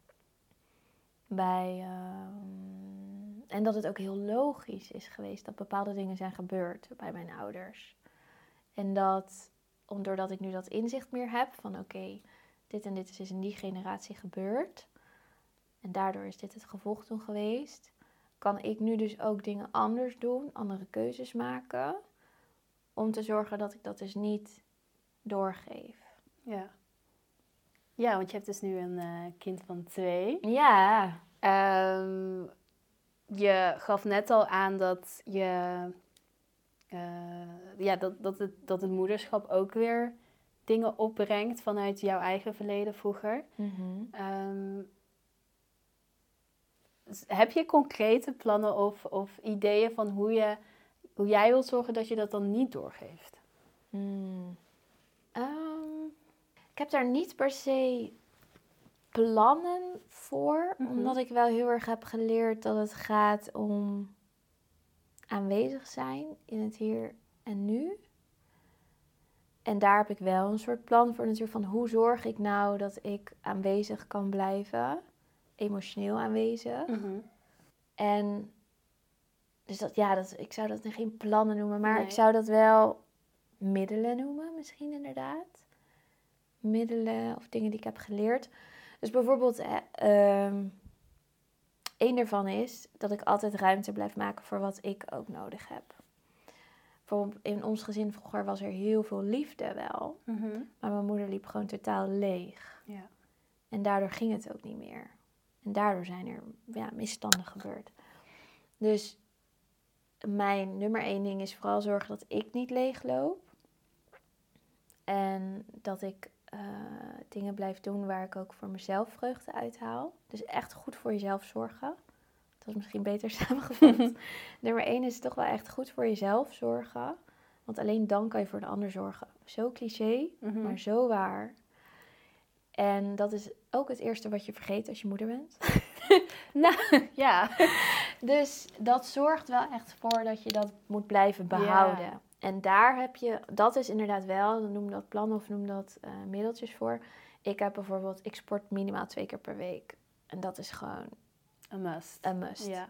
En dat het ook heel logisch is geweest dat bepaalde dingen zijn gebeurd bij mijn ouders. En doordat ik nu dat inzicht meer heb van oké, dit en dit is dus in die generatie gebeurd. En daardoor is dit het gevolg toen geweest. Kan ik nu dus ook dingen anders doen, andere keuzes maken. Om te zorgen dat ik dat dus niet doorgeef. Ja. Ja, want je hebt dus nu een kind van 2. Ja. Je gaf net al aan dat dat het moederschap ook weer dingen opbrengt vanuit jouw eigen verleden vroeger. Heb je concrete plannen of ideeën van hoe jij wilt zorgen dat je dat dan niet doorgeeft? Ik heb daar niet per se plannen voor. Omdat ik wel heel erg heb geleerd dat het gaat om aanwezig zijn in het hier en nu. En daar heb ik wel een soort plan voor natuurlijk van hoe zorg ik nou dat ik aanwezig kan blijven. Emotioneel aanwezig. En dus ik zou dat geen plannen noemen, maar ik zou dat wel middelen noemen misschien inderdaad. Middelen of dingen die ik heb geleerd. Dus bijvoorbeeld, één daarvan is dat ik altijd ruimte blijf maken voor wat ik ook nodig heb. Bijvoorbeeld in ons gezin vroeger was er heel veel liefde wel. Maar mijn moeder liep gewoon totaal leeg. Ja. En daardoor ging het ook niet meer. En daardoor zijn er misstanden gebeurd. Dus mijn nummer 1 ding is vooral zorgen dat ik niet leegloop. En dat ik dingen blijf doen waar ik ook voor mezelf vreugde uithaal. Dus echt goed voor jezelf zorgen. Dat is misschien beter samengevat. Nummer 1 is toch wel echt goed voor jezelf zorgen. Want alleen dan kan je voor de ander zorgen. Zo cliché, maar zo waar. En dat is ook het eerste wat je vergeet als je moeder bent. Nou, ja. Dus dat zorgt wel echt voor dat je dat moet blijven behouden. Ja. En daar heb je, dat is inderdaad wel, noem dat plannen of noem dat middeltjes voor. Ik heb bijvoorbeeld, ik sport minimaal 2 keer per week. En dat is gewoon Een must. Ja.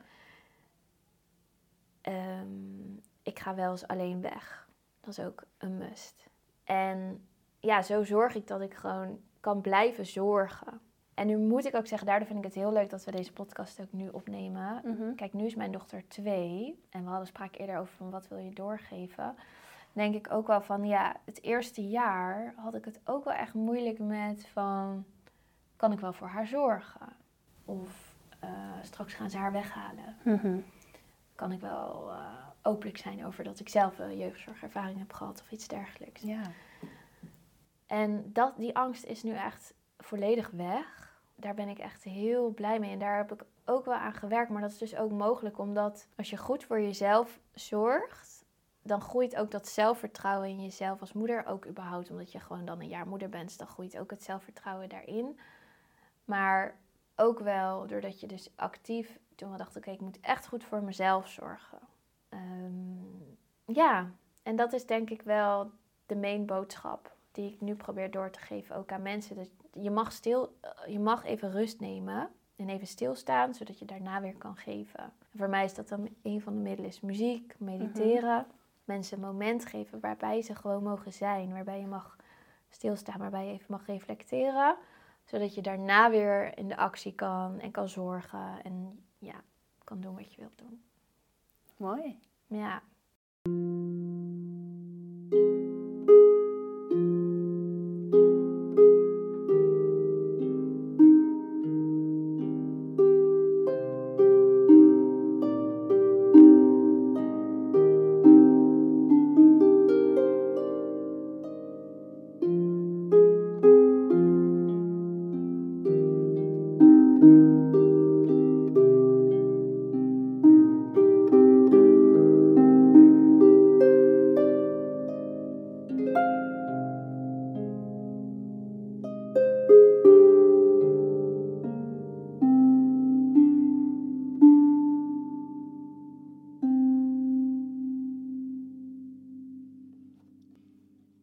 Ik ga wel eens alleen weg. Dat is ook een must. En ja, zo zorg ik dat ik gewoon kan blijven zorgen. En nu moet ik ook zeggen, daardoor vind ik het heel leuk dat we deze podcast ook nu opnemen. Kijk, nu is mijn dochter 2. En we hadden sprake eerder over van wat wil je doorgeven. Dan denk ik ook wel van, ja, het eerste jaar had ik het ook wel echt moeilijk met van, kan ik wel voor haar zorgen? Of straks gaan ze haar weghalen. Kan ik wel openlijk zijn over dat ik zelf een jeugdzorgervaring heb gehad of iets dergelijks. Ja. En die angst is nu echt volledig weg. Daar ben ik echt heel blij mee. En daar heb ik ook wel aan gewerkt. Maar dat is dus ook mogelijk omdat als je goed voor jezelf zorgt, dan groeit ook dat zelfvertrouwen in jezelf als moeder. Ook überhaupt omdat je gewoon dan een jaar moeder bent. Dan groeit ook het zelfvertrouwen daarin. Maar ook wel doordat je dus actief, toen we dachten, oké, ik moet echt goed voor mezelf zorgen. En dat is denk ik wel de main boodschap die ik nu probeer door te geven ook aan mensen. Dus je mag even rust nemen en even stilstaan, zodat je daarna weer kan geven. En voor mij is dat dan een van de middelen is muziek, mediteren. Mensen een moment geven waarbij ze gewoon mogen zijn, waarbij je mag stilstaan, waarbij je even mag reflecteren. Zodat je daarna weer in de actie kan en kan zorgen en ja, kan doen wat je wilt doen. Mooi. Ja.